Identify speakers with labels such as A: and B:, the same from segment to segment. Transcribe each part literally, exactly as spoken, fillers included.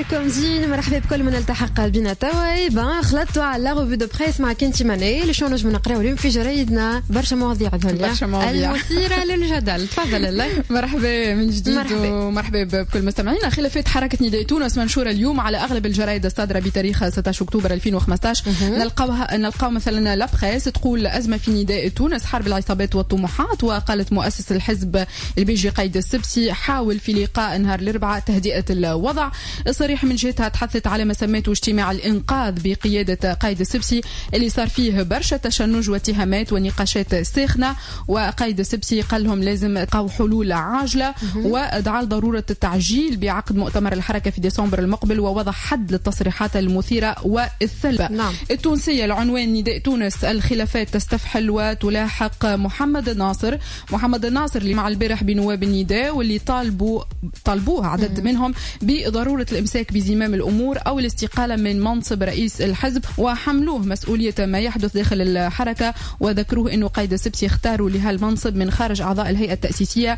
A: نهاركم زين، مرحبا بكل من التحق بنا توا. بان خلطتوا على لا ريفو دو بريس مع كنتي ماني اللي شنو نجم نقراو اليوم في جرايدنا. برشا مواضيع برشا مواضيع المثيره للجدل. تفضل الله.
B: مرحبا من جديد مرحبا. ومرحبا بكل مستمعينا. خلافات حركه نداء تونس منشوره اليوم على اغلب الجرايد الصادره بتاريخ ستة عشر أكتوبر ألفين وخمسة عشر. نلقاوها نلقاو مثلا لا بريس تقول ازمه في نداء تونس، حرب العصابات والطموحات. وقالت مؤسس الحزب البيجي قايد السبسي حاول في لقاء نهار الاربعاء تهدئه الوضع. الصريح من جهتها تحدثت على ما سميته اجتماع الانقاذ بقياده قايد السبسي اللي صار فيه برشا تشنج واتهامات ونقاشات ساخنه. وقايد السبسي قال لهم لازم تلقاو حلول عاجله، ودعا لضروره التعجيل بعقد مؤتمر الحركه في ديسمبر المقبل ووضع حد للتصريحات المثيره والسلبه.
A: نعم.
B: التونسيه العنوان نداء تونس الخلافات تستفحل وتلاحق محمد الناصر. محمد الناصر اللي مع البارح بنواب النداء واللي طالبوا طالبوه عدد مم. منهم بضروره الامساك بزمام الامور او الاستقاله من منصب رئيس الحزب، وحملوه مسؤوليه ما يحدث داخل الحركه. وذكروه انه قايد السبسي اختاروا لهالمنصب من خارج اعضاء الهيئه التاسيسيه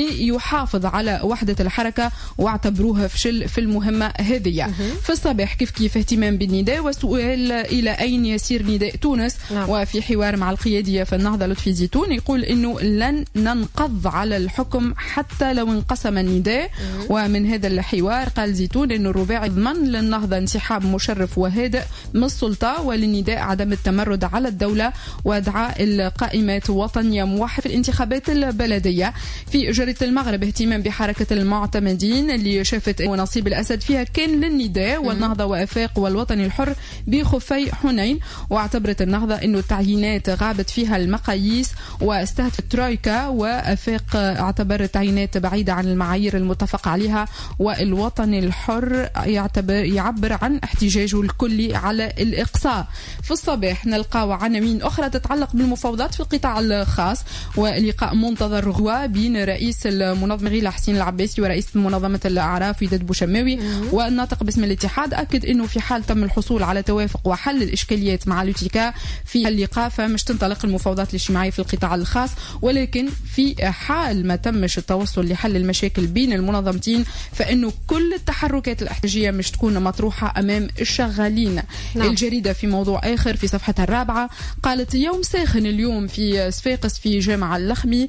B: ليحافظ على وحده الحركه، واعتبروه فشل في المهمه هذه. في الصباح كيف كيف اهتمام بالنداء وسؤال الى اين يسير نداء تونس. نعم. وفي حوار مع القياديه في النهضه لطفي زيتون يقول انه لن ننقض على الحكم حتى لو انقسم النداء. ومن هذا الحوار قال زيتون انه الرباعي يضمن للنهضه انسحاب مشرف وهادئ من السلطه وللنداء عدم التمرد على الدوله، ودعا القائمات وطنيه موحده في الانتخابات البلديه. في جريده المغرب اهتمام بحركه المعتمدين اللي شافت ونصيب الاسد فيها كان للنداء والنهضه وافاق والوطني الحر بخفي حنين. واعتبرت النهضه انه التعيينات غابت فيها المقاييس واستهدفت ترويكا، وافاق اعتبر التعيينات بعيده عن المعايير المتفق عليها، والوطني الحر يعتبر يعبر عن احتجاجه الكلي على الإقصاء. في الصباح نلقاو عناوين أخرى تتعلق بالمفاوضات في القطاع الخاص، ولقاء منتظر هو بين رئيس المنظمة غيلة حسين العباسي ورئيس منظمة الأعراف وداد بوشماوي. والناطق باسم الاتحاد أكد أنه في حال تم الحصول على توافق وحل الإشكاليات مع لوتيكا في اللقاء فمش تنطلق المفاوضات الاجتماعية في القطاع الخاص، ولكن في حال ما تمش التوصل لحل المشاكل بين المنظمتين فإنه كل التحركات الاحتجاجية مش تكون مطروحة أمام الشغالين. نعم. الجريدة في موضوع آخر في صفحتها الرابعة قالت يوم ساخن اليوم في صفاقس في جامع اللخمي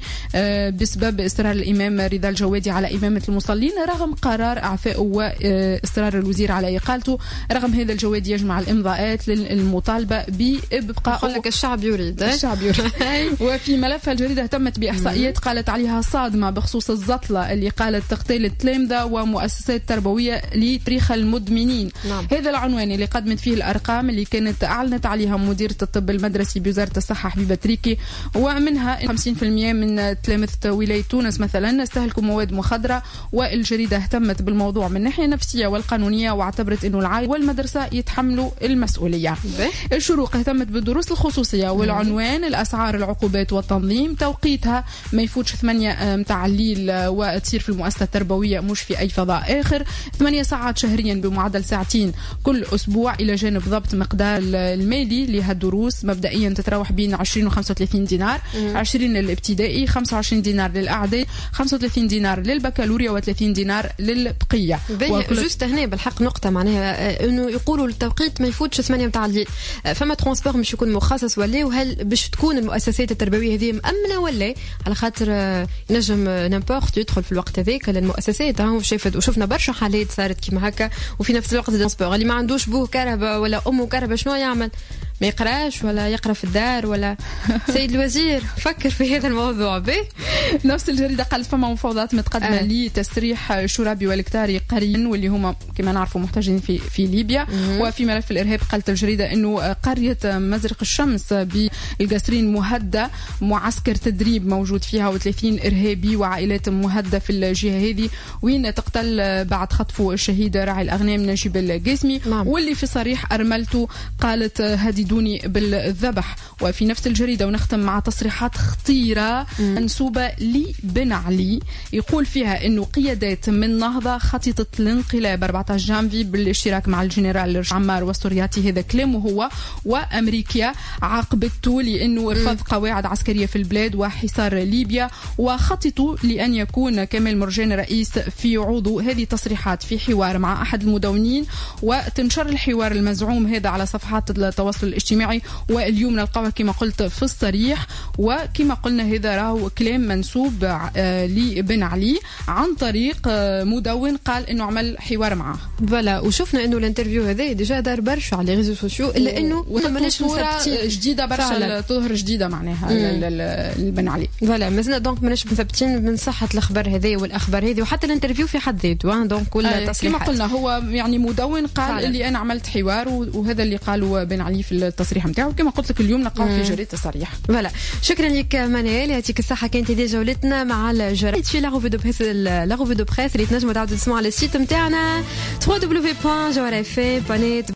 B: بسبب إصرار الإمام رضا الجوادي على إمامة المصلين رغم قرار إعفائه وإصرار الوزير على إقالته. رغم هذا الجوادي يجمع الإمضاءات للمطالبة بإبقاء.
A: يقول لك الشعب يريد.
B: الشعب يريد. وفي ملف الجريدة اهتمت بإحصائيات قالت عليها صادمة بخصوص الزطلة اللي قالت تغتال التلامذة ومؤسسات تربوية لتاريخ المدمنين. نعم. هذا العنوان اللي قدمت فيه الأرقام اللي كانت أعلنت عليها مديرة الطب المدرسي بوزارة الصحة حبيبة تريكي، ومنها خمسين بالمئة من تلامذة ولاية تونس مثلا استهلكوا مواد مخدرة. والجريدة اهتمت بالموضوع من الناحية النفسية والقانونية واعتبرت أنه العائلة والمدرسة يتحملوا المسؤولية. الشروق اهتمت بالدروس الخصوصية والعنوان الأسعار العقوبات والتنظيم توقيتها ما يفوتش ثمانية متعليل وتصير في المؤسسة التربوية مش في أي فضاء آخر. ثمانية ساعات شهريا بمعدل ساعتين كل أسبوع، إلى جانب ضبط مقدار المالي لهالدروس مبدئيا تتراوح بين عشرين و خمسة وثلاثين دينار. مم. عشرين للابتدائي، خمسة وعشرين دينار للأعداد، خمسة وثلاثين دينار للبكالوريا و30 دينار للبقية.
A: جوست هنا بالحق نقطة معناها إنه يقولوا التوقيت ما يفوتش ثمانية متاع الليل. فما ترانسبور مش يكون مخصص ولا، وهل باش تكون المؤسسات التربوية هذه مأمنة ولا؟ على خاطر نجم نامبورت يدخل في الوقت هذاك للمؤسسات. ها وشفت وشفنا برشا حالات صارت كيما هكا. وفي نفس الوقت الترانسبور اللي ما عندوش بوه كهرباء ولا أمه كهرباء شنو يعمل؟ ما يقراش ولا يقرأ في الدار ولا. سيد الوزير فكر في هذا الموضوع به.
B: نفس الجريدة قالت فما مفاوضات متقدمة أه. لتسريح شرابي والكتاري قريا واللي هما كما نعرفوا محتاجين في في ليبيا. مم. وفي ملف الإرهاب قالت الجريدة إنه قرية مزرق الشمس بالقصرين مهدة، معسكر تدريب موجود فيها و30 إرهابي وعائلات مهدة في الجهة هذه، وين تقتل بعد خطفه الشهيد راعي الأغنام نجيب القاسمي. نعم. واللي في صريح أرملته قالت هذه يهددوني بالذبح. وفي نفس الجريدة ونختم مع تصريحات خطيرة منسوبة لبن علي يقول فيها أنه قيادات من نهضة خططت الانقلاب أربعة عشر جانفي بالاشتراك مع الجنرال عمار والسورياتي. هذا كلامه هو. وأمريكا عاقبته لأنه رفض قواعد عسكرية في البلاد وحصار ليبيا، وخططوا لأن يكون كمال مرجان رئيس في عوضه. هذه تصريحات في حوار مع أحد المدونين، وتنشر الحوار المزعوم هذا على صفحات التواصل الاجتماعي، واليوم نلقاها كما قلت في الصريح. وكما قلنا هذا راهو كلام منسوب لبن علي عن طريق مدون قال انه عمل حوار معه.
A: فوالا وشفنا انه الانترفيو هذا ديجا دار برشا على ريزو سوسيو، الا انه
B: ماناش مثبتين جديده برشا تظهر جديده معناها لبن علي.
A: فوالا مازلنا دونك ماناش مثبتين من صحه الخبر هذا والاخبار هذه، وحتى الانترفيو في حد ذاته دونك ولا تصريحات.
B: كما قلنا هو يعني مدون قال فعلا. اللي انا عملت حوار، وهذا اللي قالوا بن علي في التصريح نتاعو. كما قلت لك اليوم نلقاو في جريده الصريح.
A: فوالا شكرا لك منال، يعطيك الصحه. كانت هذه جولتنا مع الجرايد في لا روفي دو بريس لا روفي دو بريس اللي تنجموا تعاودوا تسمعوا على السيت نتاعنا دبليو دبليو دبليو بوان جوهر اف ام بوان نت.